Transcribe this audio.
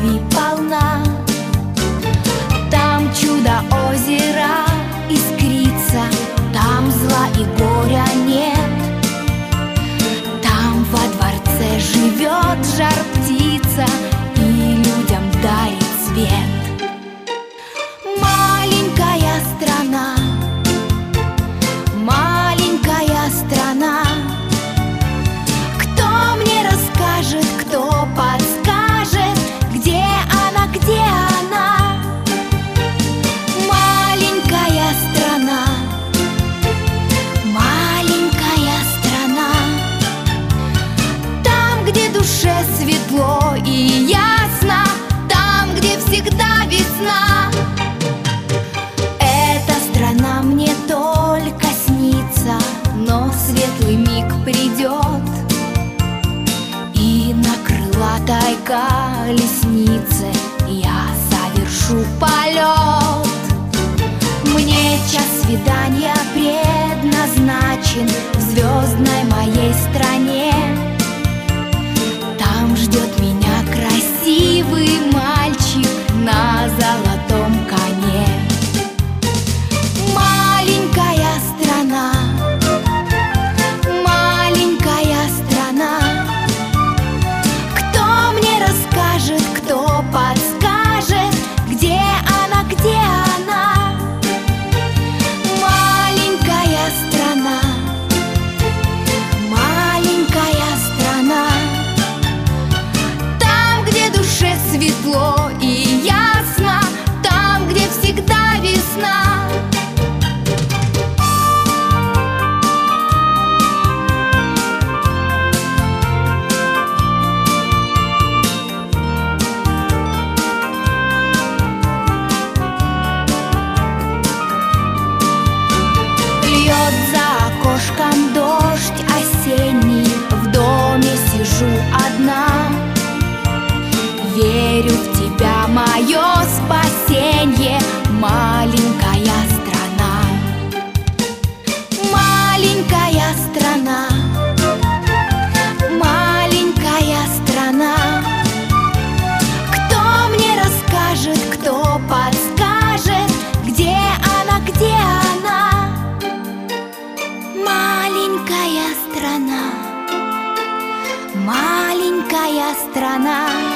любви полна. Там чудо озера искрится, там зла и горя нет. Там во дворце живет жар-птица и людям дарит свет. Маленькая страна, маленькая страна, кто мне расскажет, кто подскажет, где она, где она? Маленькая страна, маленькая страна, там, где душе светло и ясно, там, где всегда весна. Эта страна мне только снится, но светлый миг придет, и на крылатой колеснице я совершу полет. Мне час свидания предназначен в звездной моей стране. Там ждет меня красивый мальчик на золотом коне. Маленькая страна, маленькая страна, кто мне расскажет, кто подскажет, где она, где она? Маленькая страна, маленькая страна, там, где душе светло и ясно, там, где всегда весна. Льет за окошком дождь осенний, в доме сижу одна. Верю в тебя, мое спасенье, маленькая страна. Маленькая страна, маленькая страна, кто мне расскажет, кто подскажет, где она, где она? Маленькая страна, маленькая страна.